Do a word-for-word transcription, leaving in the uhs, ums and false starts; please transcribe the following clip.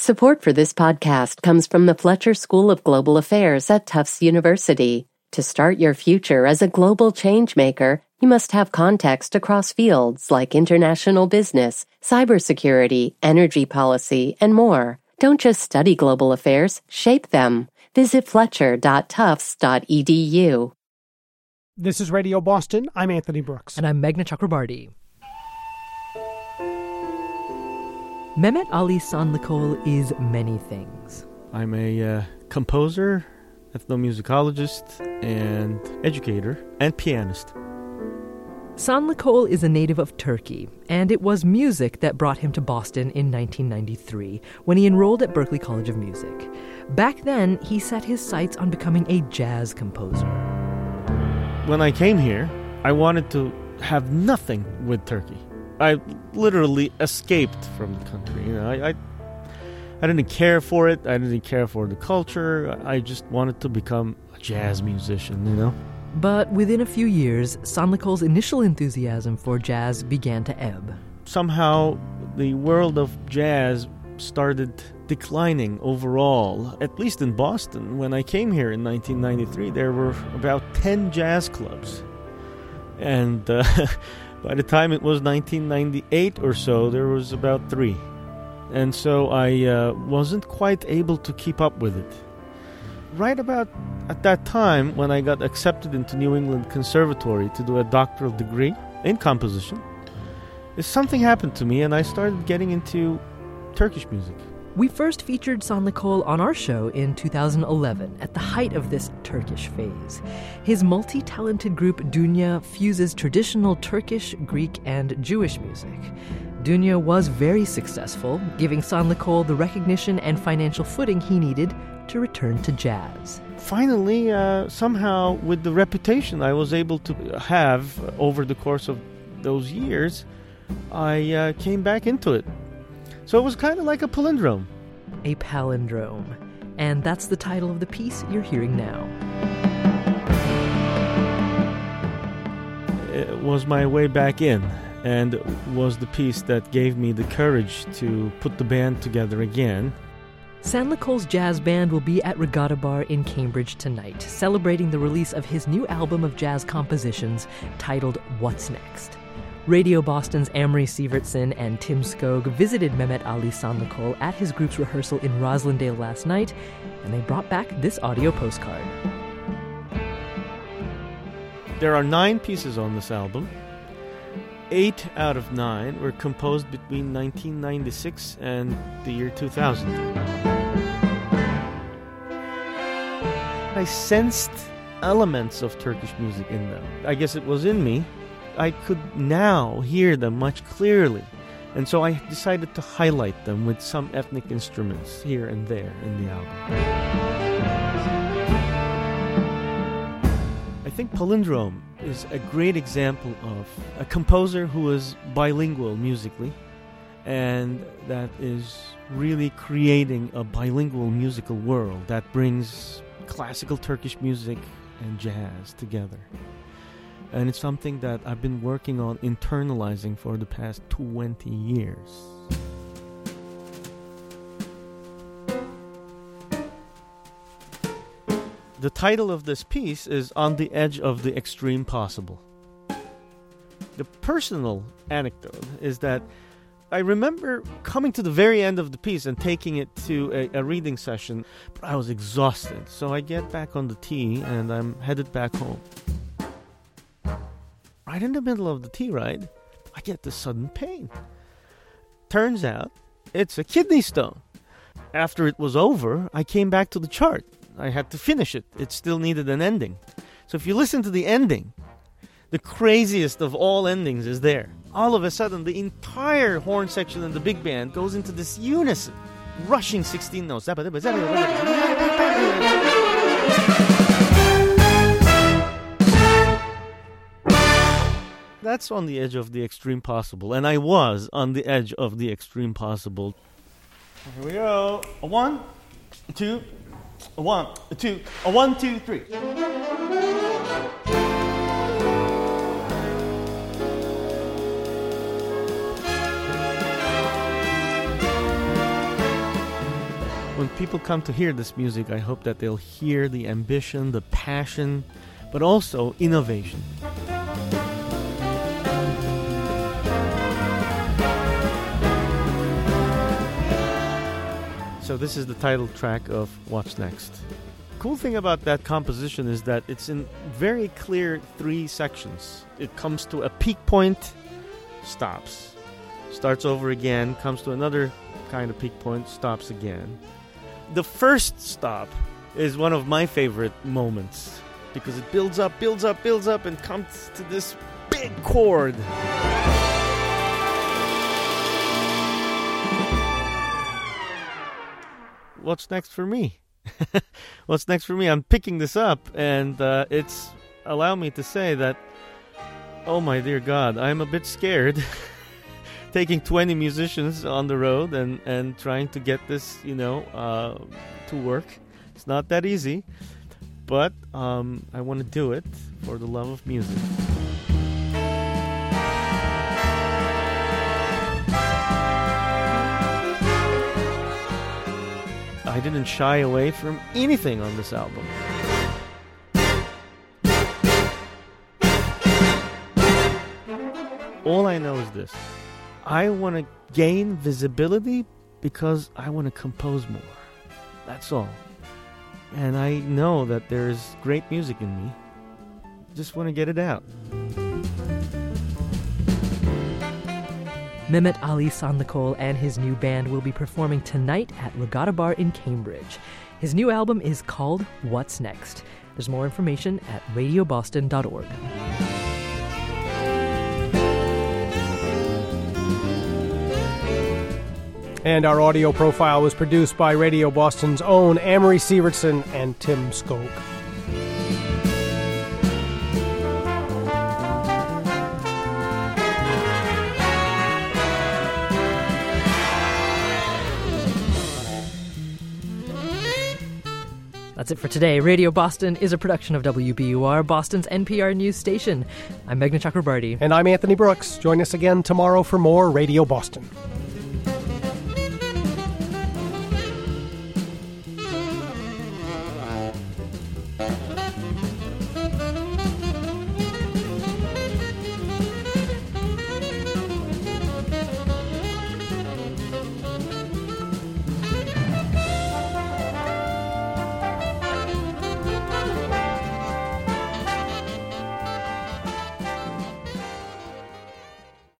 Support for this podcast comes from the Fletcher School of Global Affairs at Tufts University. To start your future as a global changemaker, you must have context across fields like international business, cybersecurity, energy policy, and more. Don't just study global affairs, shape them. Visit fletcher dot tufts dot e d u. This is Radio Boston. I'm Anthony Brooks. And I'm Meghna Chakrabarti. Mehmet Ali Sanlıkol is many things. I'm a uh, composer, ethnomusicologist, and educator, and pianist. Sanlıkol is a native of Turkey, and it was music that brought him to Boston in nineteen ninety-three when he enrolled at Berklee College of Music. Back then, he set his sights on becoming a jazz composer. When I came here, I wanted to have nothing with Turkey. I literally escaped from the country. You know, I, I, I didn't care for it. I didn't care for the culture. I just wanted to become a jazz musician, you know? But within a few years, Sanlıkol's initial enthusiasm for jazz began to ebb. Somehow, the world of jazz started declining overall, at least in Boston. When I came here in nineteen ninety-three, there were about ten jazz clubs. And uh, by the time it was nineteen ninety-eight or so, there was about three. And so I uh, wasn't quite able to keep up with it. Right about at that time, when I got accepted into New England Conservatory to do a doctoral degree in composition, something happened to me and I started getting into Turkish music. We first featured Sanlıkol on our show in two thousand eleven, at the height of this Turkish phase. His multi-talented group Dünya fuses traditional Turkish, Greek, and Jewish music. Dünya was very successful, giving Sanlıkol the recognition and financial footing he needed to return to jazz. Finally, uh, somehow, with the reputation I was able to have over the course of those years, I uh, came back into it. So it was kind of like a palindrome. A palindrome. And that's the title of the piece you're hearing now. It was my way back in, and was the piece that gave me the courage to put the band together again. Sanlıkol's jazz band will be at Regatta Bar in Cambridge tonight, celebrating the release of his new album of jazz compositions titled What's Next? Radio Boston's Amory Sievertson and Tim Skog visited Mehmet Ali Sanlıkol at his group's rehearsal in Roslindale last night, and they brought back this audio postcard. There are nine pieces on this album. Eight out of nine were composed between nineteen ninety-six and the year two thousand. I sensed elements of Turkish music in them. I guess it was in me. I could now hear them much clearly, and so I decided to highlight them with some ethnic instruments here and there in the album. I think Palindrome is a great example of a composer who is bilingual musically, and that is really creating a bilingual musical world that brings classical Turkish music and jazz together. And it's something that I've been working on internalizing for the past twenty years. The title of this piece is On the Edge of the Extreme Possible. The personal anecdote is that I remember coming to the very end of the piece and taking it to a, a reading session, but I was exhausted. So I get back on the T and I'm headed back home. Right in the middle of the tea ride, I get this sudden pain. Turns out, it's a kidney stone. After it was over, I came back to the chart. I had to finish it. It still needed an ending. So if you listen to the ending, the craziest of all endings is there. All of a sudden, the entire horn section and the big band goes into this unison, rushing sixteen notes. That's on the edge of the extreme possible, and I was on the edge of the extreme possible. Here we go. A one, a two, a one, a two, a one, two, three. When people come to hear this music, I hope that they'll hear the ambition, the passion, but also innovation. So this is the title track of What's Next. Cool thing about that composition is that it's in very clear three sections. It comes to a peak point, stops, starts over again, comes to another kind of peak point, stops again. The first stop is one of my favorite moments because it builds up, builds up, builds up, and comes to this big chord. What's next for me? What's next for me? I'm picking this up, and uh, it's allowed me to say that, oh my dear God, I'm a bit scared. Taking twenty musicians on the road and, and trying to get this, you know, uh, to work. It's not that easy, but um, I want to do it for the love of music. I didn't shy away from anything on this album. All I know is this. I want to gain visibility because I want to compose more. That's all. And I know that there's great music in me. Just want to get it out. Mehmet Ali Sanlıkol and his new band will be performing tonight at Regatta Bar in Cambridge. His new album is called What's Next. There's more information at radio boston dot org. And our audio profile was produced by Radio Boston's own Amory Sievertson and Tim Skog. That's it for today. Radio Boston is a production of W B U R, Boston's N P R news station. I'm Meghna Chakrabarty. And I'm Anthony Brooks. Join us again tomorrow for more Radio Boston.